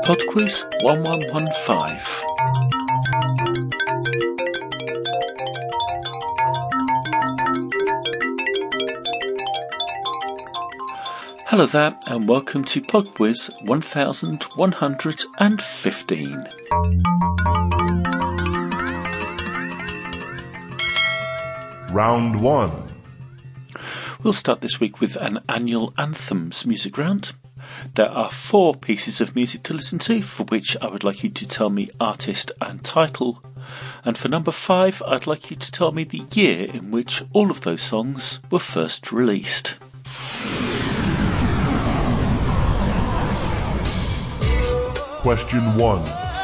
Podquiz 1115. Hello there, and welcome to Podquiz 1115. Round 1. We'll start this week with an annual anthems music round. There are 4 pieces of music to listen to, for which I would like you to tell me artist and title. And for number 5, I'd like you to tell me the year in which all of those songs were first released. Question 1.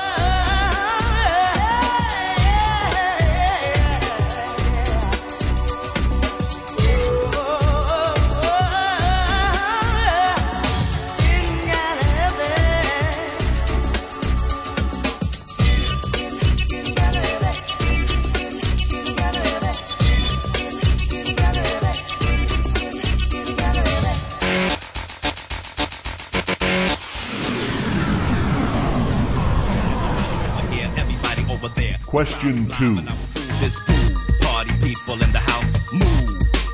Question 2. This fool, party people in the house, move.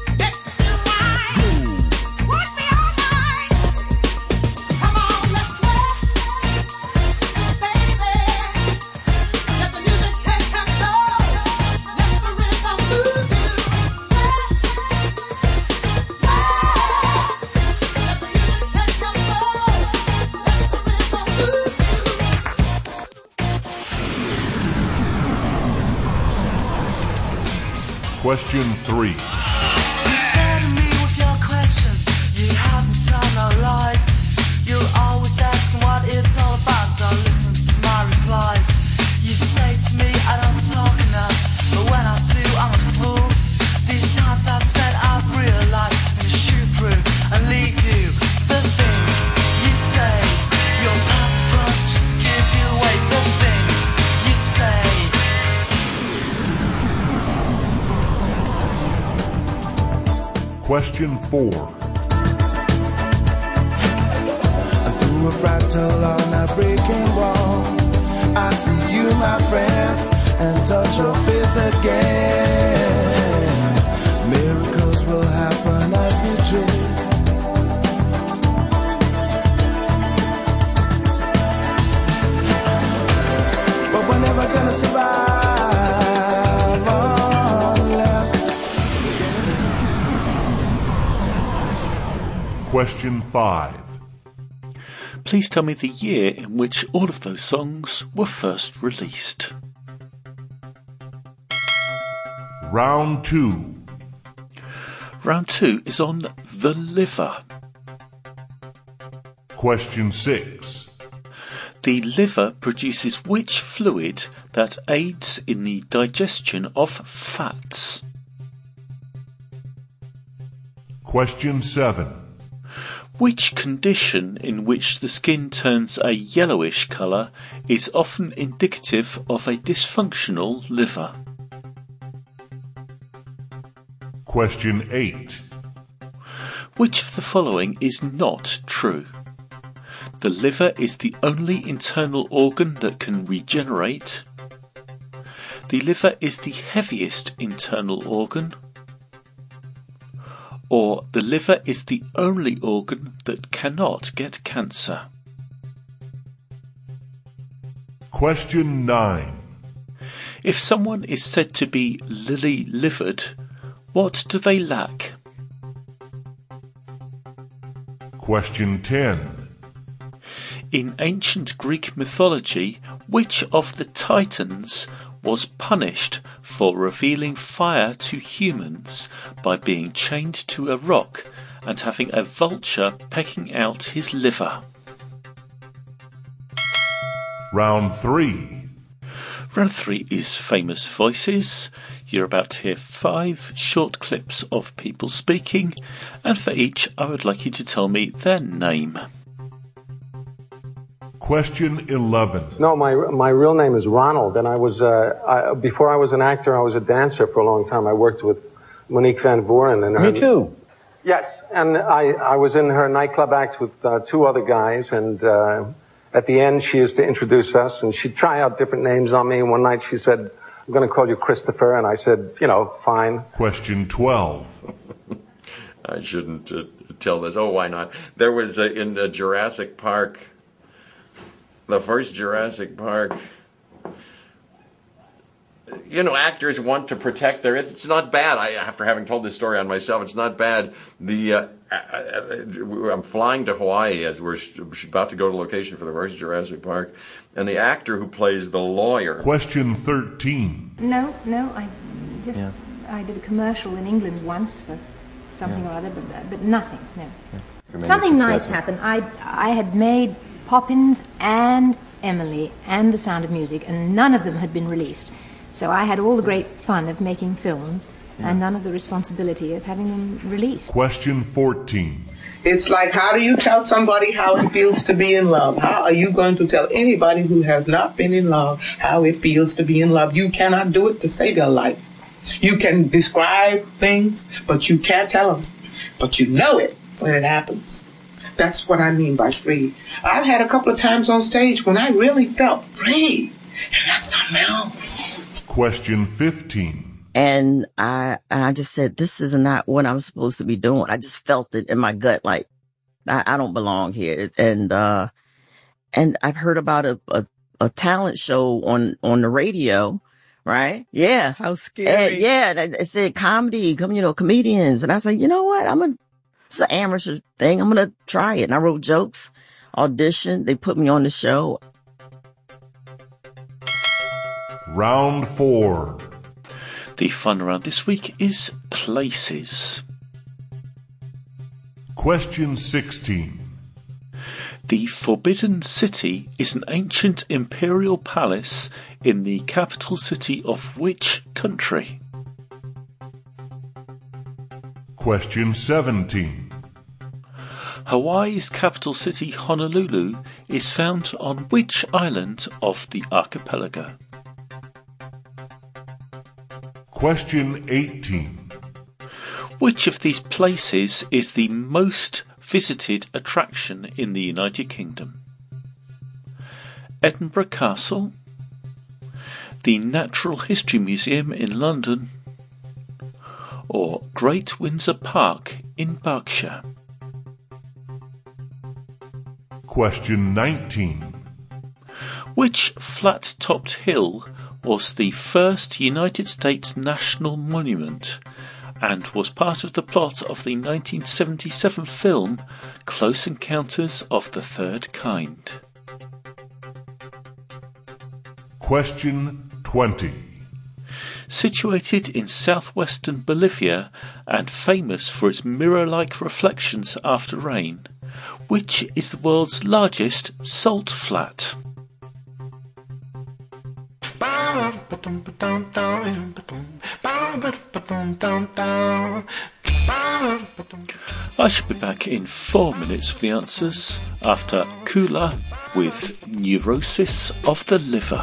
Question 3. Question 4. I threw a fractal on a breaking wall. I see you, my friend, and touch your face again. Miracles will happen as we dream. But we're never gonna survive. Question 5. Please tell me the year in which all of those songs were first released. Round 2. Round 2 is on the liver. Question 6. The liver produces which fluid that aids in the digestion of fats? Question 7. Which condition in which the skin turns a yellowish colour is often indicative of a dysfunctional liver? Question 8. Which of the following is not true? The liver is the only internal organ that can regenerate. The liver is the heaviest internal organ. Or the liver is the only organ that cannot get cancer. Question 9. If someone is said to be lily-livered, what do they lack? Question 10. In ancient Greek mythology, which of the Titans was punished for revealing fire to humans by being chained to a rock and having a vulture pecking out his liver? Round 3. Round 3 is famous voices. You're about to hear 5 short clips of people speaking, and for each I would like you to tell me their name. Question 11. No, my real name is Ronald, and I was before I was an actor, I was a dancer for a long time. I worked with Monique Van Voren. And Me too. Yes, and I was in her nightclub act with 2 other guys, and at the end, she used to introduce us, and she'd try out different names on me. And one night she said, "I'm going to call you Christopher." And I said, fine. Question 12. I shouldn't tell this. Oh, why not? There was in Jurassic Park, the first Jurassic Park, actors want to protect it's not bad. After having told this story on myself, it's not bad. I'm flying to Hawaii as we're about to go to location for the first Jurassic Park, and the actor who plays the lawyer. Question 13. No, I did a commercial in England once for something or other, but nothing, no. Yeah. Something nice happened. I had made Poppins and Emily and The Sound of Music, and none of them had been released. So I had all the great fun of making films and none of the responsibility of having them released. Question 14. It's like, how do you tell somebody how it feels to be in love? How are you going to tell anybody who has not been in love how it feels to be in love? You cannot do it to save your life. You can describe things, but you can't tell them. But you know it when it happens. That's what I mean by free. I've had a couple of times on stage when I really felt free. And that's something else. Question 15. And I just said, this is not what I'm supposed to be doing. I just felt it in my gut, like I don't belong here. And I've heard about a talent show on the radio, right? Yeah. How scary. And it said comedy, comedians. And I said, you know what? It's an amateur thing. I'm going to try it. And I wrote jokes, auditioned. They put me on the show. Round 4. The fun round this week is places. Question 16. The Forbidden City is an ancient imperial palace in the capital city of which country? Question 17. Hawaii's capital city, Honolulu, is found on which island of the archipelago? Question 18. Which of these places is the most visited attraction in the United Kingdom? Edinburgh Castle, the Natural History Museum in London, or Great Windsor Park in Berkshire? Question 19. Which flat-topped hill was the first United States national monument and was part of the plot of the 1977 film Close Encounters of the Third Kind? Question 20. Situated in southwestern Bolivia and famous for its mirror-like reflections after rain, which is the world's largest salt flat? I shall be back in 4 minutes for the answers after Kula with Neurosis of the Liver.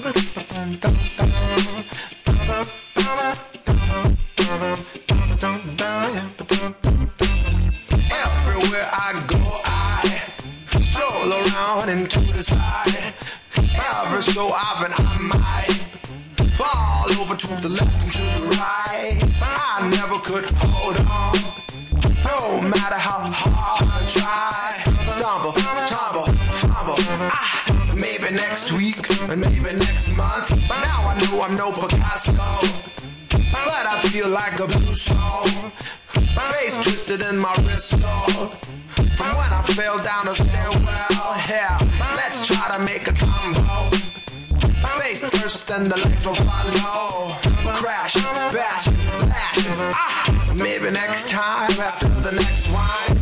Everywhere I go, I stroll around into the side. Ever so often I might fall over to the left and to the right. I never could hold on, no matter how hard I try. Stumble, tumble, fumble. Maybe next week and maybe next month. Now I know I'm no Picasso, but I feel like a blue soul. Face twisted in my wrist sore from when I fell down the stairwell. Here, let's try to make a combo. Face first and the legs will follow. Crash, bash, lash. Maybe next time after the next wine.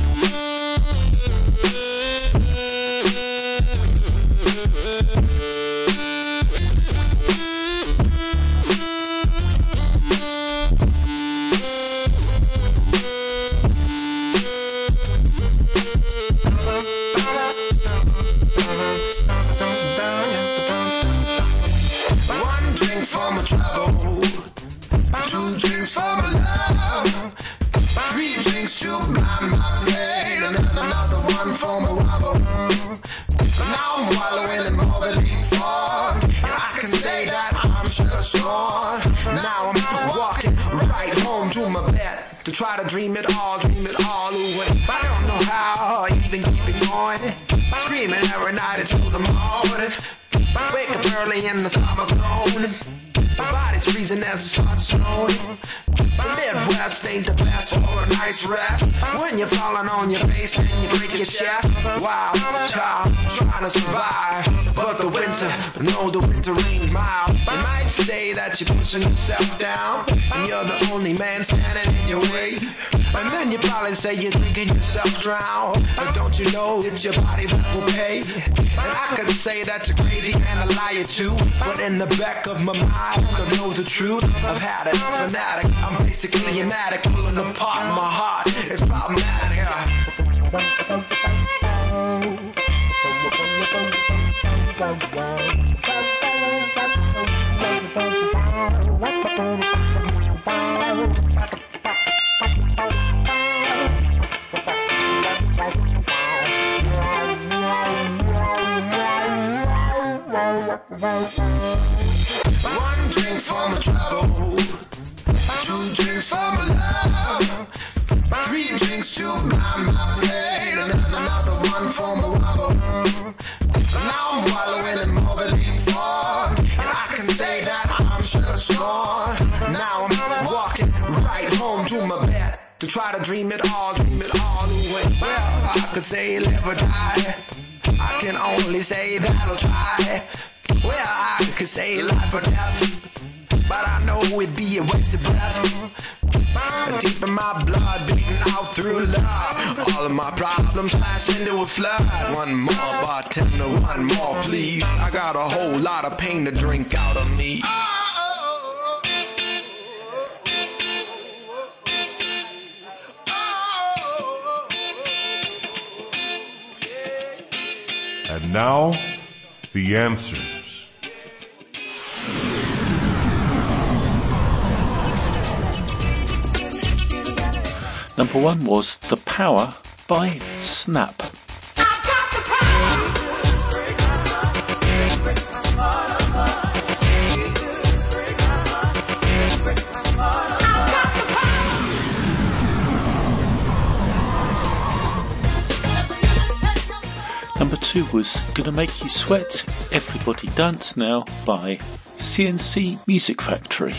One drink for my trouble, 2 drinks for my love, 3 drinks to blind my brain, and then another one for my wobble. wallowing in morbidly fog. And I can say that I'm just gone. Now I'm walking right home to my bed to try to dream it all away. I don't know how I even keep it going. Screaming every night until the morning. Wake up early in the summer groaning. My body's freezing as it starts snowing. The Midwest ain't the best for a nice rest. When you're falling on your face and you break your chest. Wow, child, trying to survive. But the winter ain't mild. You might say that you're pushing yourself down, and you're the only man standing in your way. And then you probably say you're drinking yourself drown. But don't you know it's your body that will pay? And I could say that you're crazy and a liar too, but in the back of my mind I know the truth. I've had it, fanatic. I'm basically an addict, pulling apart my heart. It's problematic. One drink for my trouble, 2 drinks for my love, 3 drinks to blind my pain, and then another one for my wobble. Now I'm wallowing in morbidly fog, and I can say that I'm just gone. Now I'm walking right home to my bed to try to dream it all away. Well, I could say live or die, I can only say that I'll try. Well, I could say life or death, but I know it'd be a waste of breath. Deep in my blood, beating out through love. All of my problems pass into a flood. One more, bartender, one more, please. I got a whole lot of pain to drink out of me. And now, the answers. Number 1 was The Power by Snap. Number 2 was Gonna Make You Sweat, Everybody Dance Now by CNC Music Factory.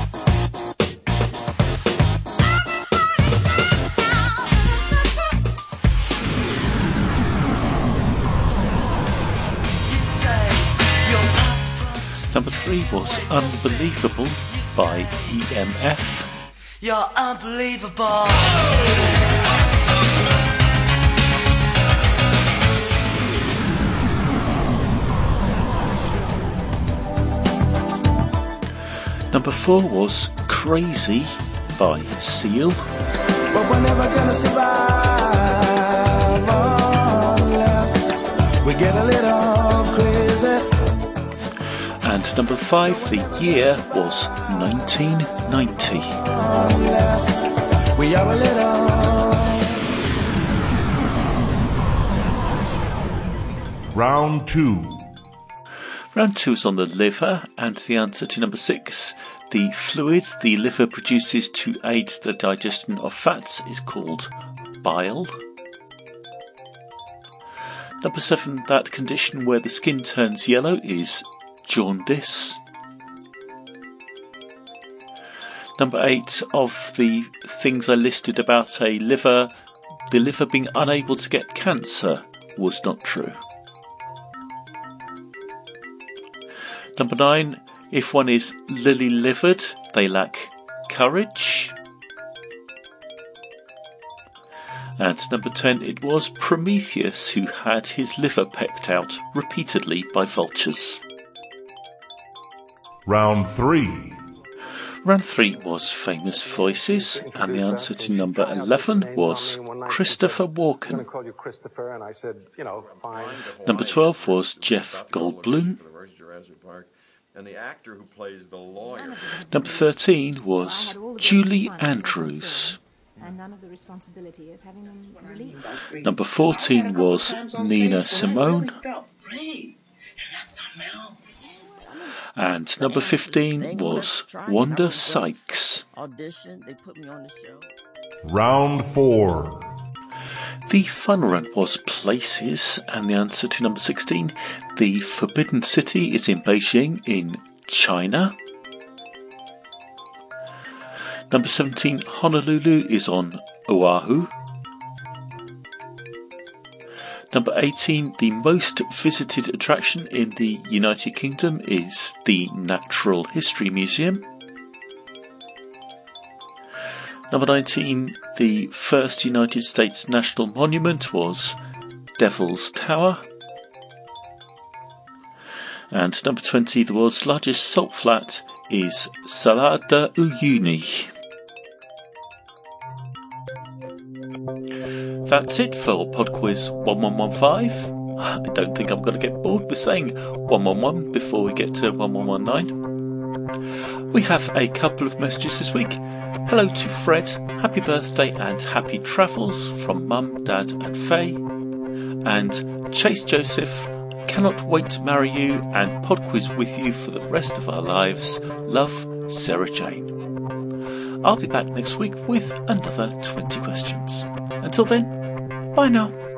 Number 3 was Unbelievable by EMF. You're unbelievable. Number 4 was Crazy by Seal. But we're never gonna survive unless we get a little crazy. And number 5, the year was 1990. Unless we are a little. Round 2. Round 2 is on the liver, and the answer to number 6, the fluids the liver produces to aid the digestion of fats is called bile. Number 7, that condition where the skin turns yellow is jaundice. Number 8, of the things I listed about the liver being unable to get cancer was not true. Number 9, if one is lily-livered, they lack courage. And number 10, it was Prometheus who had his liver pecked out repeatedly by vultures. Round 3. Round 3 was Famous Voices, and the answer to number 11 was Christopher Walken. Number 12 was Jeff Goldblum. And the actor who plays the lawyer. Number 13 was Julie Andrews. and none of the responsibility of having them released. Number 14 was Nina Simone. And number 15 was Wanda Sykes. Audition, they put me on the show. Round 4. The fun run was places, and the answer to number 16, the Forbidden City, is in Beijing in China. Number 17, Honolulu is on Oahu. Number 18, the most visited attraction in the United Kingdom is the Natural History Museum. Number 19, the first United States national monument was Devil's Tower. And number 20, the world's largest salt flat is Salar de Uyuni. That's it for Pod Quiz 1115. I don't think I'm going to get bored with saying 111 before we get to 1119. We have a couple of messages this week. Hello to Fred, happy birthday and happy travels from Mum, Dad and Faye. And Chase Joseph, cannot wait to marry you and Pod Quiz with you for the rest of our lives. Love, Sarah Jane. I'll be back next week with another 20 questions. Until then, bye now.